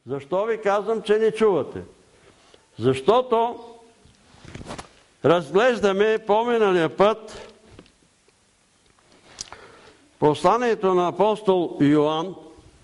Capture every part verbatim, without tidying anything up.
Защо ви казвам, че не чувате? Защото разглеждаме по-миналия път посланието на апостол Йоан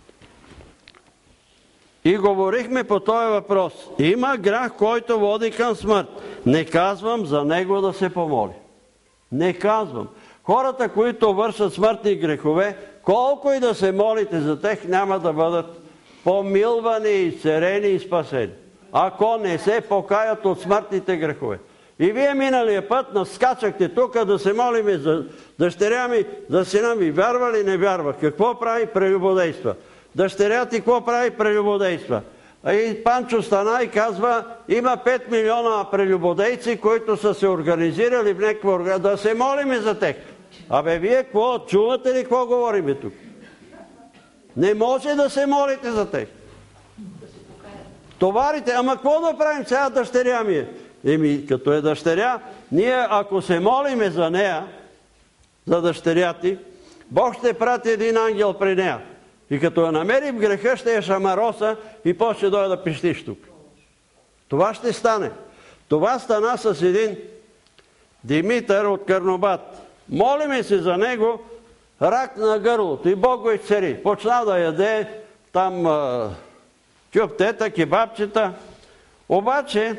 и говорихме по този въпрос. Има грях, който води към смърт. Не казвам за него да се помоли. Не казвам. Хората, които вършат смъртни грехове, колко и да се молите за тях, няма да бъдат помилвани, изцерени и спасени, ако не се покаят от смъртните грехове. И вие миналия път наскачахте тук да се молиме за дъщеря ми, за сина ми. Вярва ли, не вярва? Какво прави? Прелюбодейства. Дъщеря ти какво прави? Прелюбодейства. И Панчо стана и казва, има пет милиона прелюбодейци, които са се организирали в някаква организация. Да се молиме за тях. Абе, вие какво? Чувате ли какво говориме тук? Не може да се молите за тях. Товарите, ама какво да правим сега, дъщеря ми е? Еми, като е дъщеря, ние ако се молиме за нея, за дъщеря ти, Бог ще прати един ангел при нея. И като я намери в греха, ще я шамароса и после ще дойде да пищиш тук. Това ще стане. Това стана с един Димитър от Карнобат. Молиме се за него, рак на гърлото и Бог го изцери. Почна да яде там а, кюптета, кебабчета. Обаче,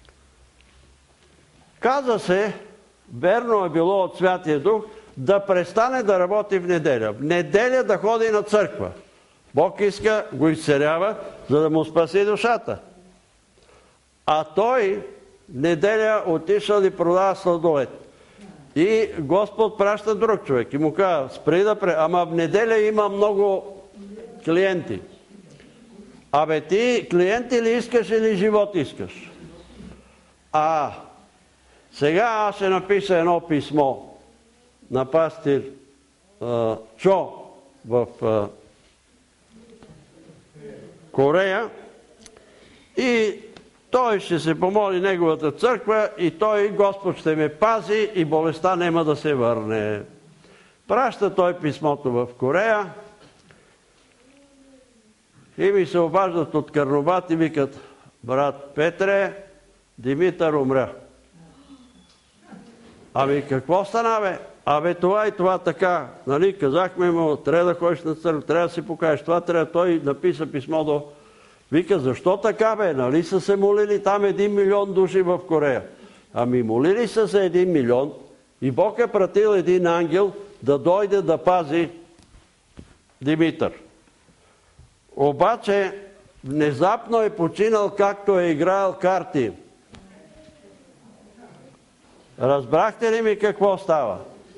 каза се, верно е било от Святия Дух, да престане да работи в неделя. В неделя да ходи на църква. Бог иска, го изцерява, за да му спаси душата. А той в неделя отишъл и продава сладолет. И Господ праща друг човек и му казва, спри да пре... Ама в неделя има много клиенти. Абе ти клиенти ли искаш или живот искаш? А сега аз ще напиша едно писмо на пастир а, Чо в а, Корея и той ще се помоли неговата църква и той, Господ ще ме пази и болестта няма да се върне. Праща той писмото в Корея и ми се обаждат от Карнобат и викат, брат Петре, Димитър умря. Ами какво стана, бе? Абе това и това така. Нали, казахме му, трябва да ходиш на църква, трябва да си покажеш. Това трябва. Той написа писмо до... Вика, защо така, бе? Нали са се молили там един милион души в Корея? Ами молили са се един милион и Бог е пратил един ангел да дойде да пази Димитър. Обаче внезапно е починал, както е играел карти. Разбрахте ли ми какво става?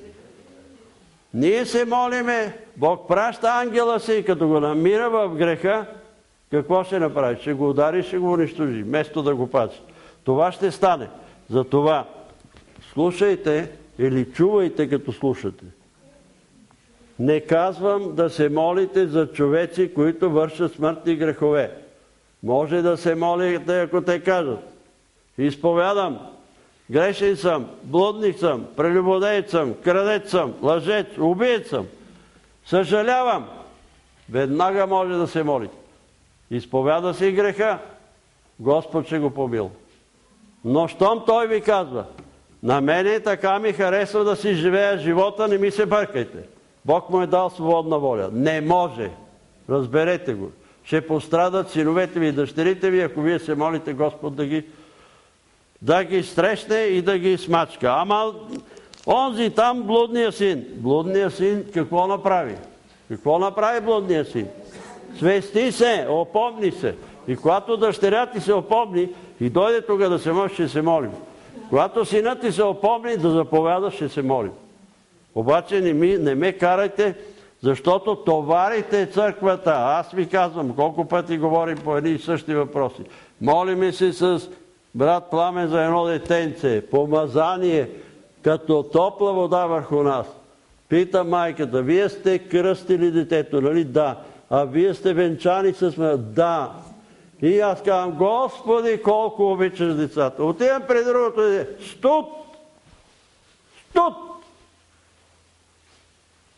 Ние се молиме, Бог праща ангела си и като го намира в греха, какво ще направи? Ще го удари, ще го унищожи, вместо да го пази. Това ще стане. Затова слушайте или чувайте като слушате. Не казвам да се молите за човеци, които вършат смъртни грехове. Може да се молите, ако те кажат. Изповядам, грешен съм, блудник съм, прелюбодеец съм, крадец съм, лъжец, убиец съм. Съжалявам. Веднага може да се молите. Изповяда си греха, Господ ще го помил. Но щом той ви казва, на мене така ми харесва да си живея живота, не ми се бъркайте. Бог му е дал свободна воля. Не може. Разберете го. Ще пострадат синовете ви и дъщерите ви, ако вие се молите Господ да ги, да ги стресне и да ги смачка. Ама онзи там блудния син. Блудния син какво направи? Какво направи блудния син? Свести се, опомни се. И когато дъщеря ти се опомни и дойде тук да се молиш, ще се молим. Когато синът ти се опомни да заповяда, ще се молим. Обаче не, ми, не ме карайте, защото товарите църквата. Аз ви казвам, колко пъти говорим по едни и същи въпроси. Молиме се с брат Пламен за едно детенце, помазание, като топла вода върху нас. Пита майката, вие сте кръстили детето, нали? Да. А вие сте венчани с ме? Да. И аз казвам, Господи, колко обичаш децата. Отивам при другото дете. Студ! Студ!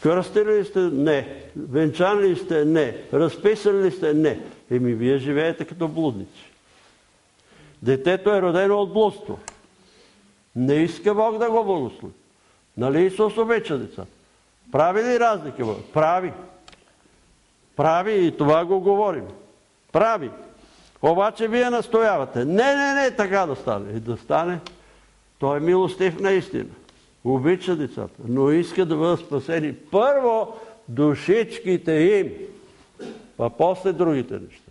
Кръстили ли сте? Не. Венчани ли сте? Не. Разписали ли сте? Не. Еми, вие живеете като блудници. Детето е родено от блудство. Не иска Бог да го благослови. Нали Исус обича децата? Прави ли разлика Бог? Прави. Прави и това го говорим. Прави. Обаче вие настоявате. Не, не, не, така да стане. И да стане. Той е милостив наистина. Обича децата, но иска да бъдат спасени първо душичките им, а после другите неща.